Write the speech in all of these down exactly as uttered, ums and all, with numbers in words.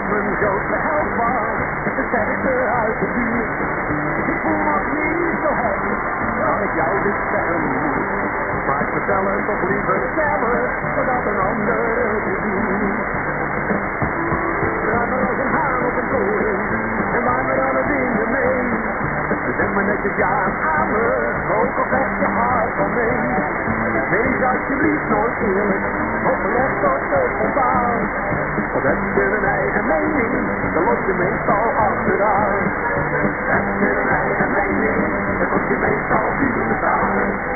mijn grootste held was, de sterkste uit de buurt. Ik voel nog niet zo hecht, dat ik jou dit zeggen moet. Maar ik vertel het toch liever zelf, zodat een ander het doet. Draag er als een haan op een toren, en maak me dan het in je mee. Zeg me netjes ja aan me, ook al zeg je hart van nee. Wees alsjeblieft nooit eerlijk, of recht of te spontaan. Of heb je een eigen mening, dan loop je meestal achteraan. Heb je een eigen mening, dan loop je meestal niet staan.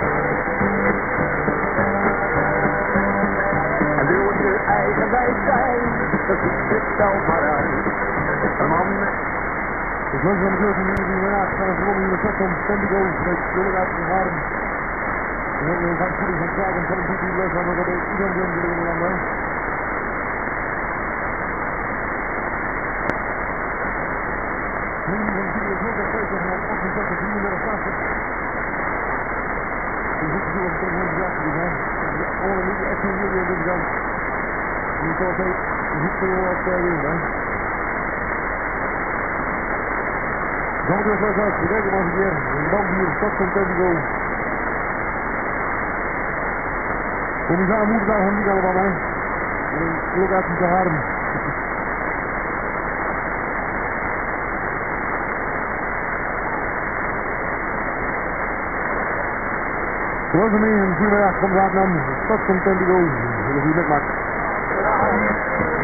En wil je eigenwijs zijn, dan zoek je het zelf maar uit. Een man met... Dus langzaam de deur van de Raad van het Ronnie in de stad van Stendigo met Jullie uit de Haren. We hebben een vaak voeding van Kraak en van een goede les aan dat ik iedereen doen in de landen. Nu van vier uur ook een van achtenzestig drieëndertig tachtig. Je ziet het ook terug naar de jacht die zijn. Alle niet echt een jullie aan deze kant. Je ziet het ook, je ziet het ook op de wereld, hè. Dan weer vast uit, we kijken maar eens een keer. Een band hier, stad van Stendigo. Commissar moet daar van niet allemaal, hè. En locatie te Haren. Zoals ermee, een goedemiddag, kom raad naar de stad van Stendigo. Heel goed met maakt.